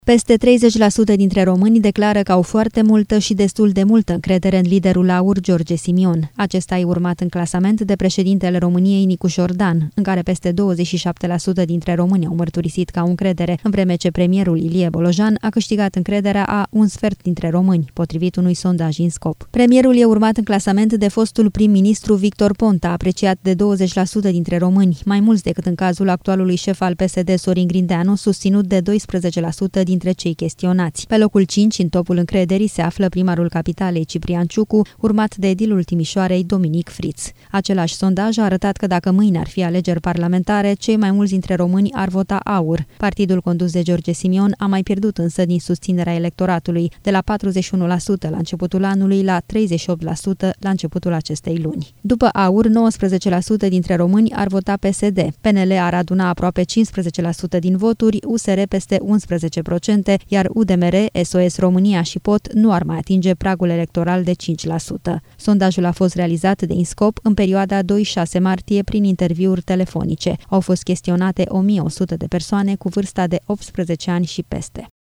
Peste 30% dintre români declară că au foarte multă și destul de multă încredere în liderul AUR, George Simion. Acesta e urmat în clasament de președintele României, Nicu Șordan, în care peste 27% dintre români au mărturisit că au încredere, în vreme ce premierul Ilie Bolojan a câștigat încrederea a un sfert dintre români, potrivit unui sondaj INSCOP. Premierul e urmat în clasament de fostul prim-ministru Victor Ponta, apreciat de 20% dintre români, mai mulți decât în cazul actualului șef al PSD, Sorin Grindeanu, susținut de 12% dintre cei chestionați. Pe locul 5, în topul încrederii, se află primarul capitalei, Ciprian Ciucu, urmat de edilul Timișoarei, Dominic Friț. Același sondaj a arătat că dacă mâine ar fi alegeri parlamentare, cei mai mulți dintre români ar vota AUR. Partidul condus de George Simion a mai pierdut însă din susținerea electoratului, de la 41% la începutul anului la 38% la începutul acestei luni. După AUR, 19% dintre români ar vota PSD. PNL ar aduna aproape 15% din voturi, USR peste 11%, iar UDMR, SOS România și POT nu ar mai atinge pragul electoral de 5%. Sondajul a fost realizat de INSCOP în perioada 2-6 martie prin interviuri telefonice. Au fost chestionate 1100 de persoane cu vârsta de 18 ani și peste.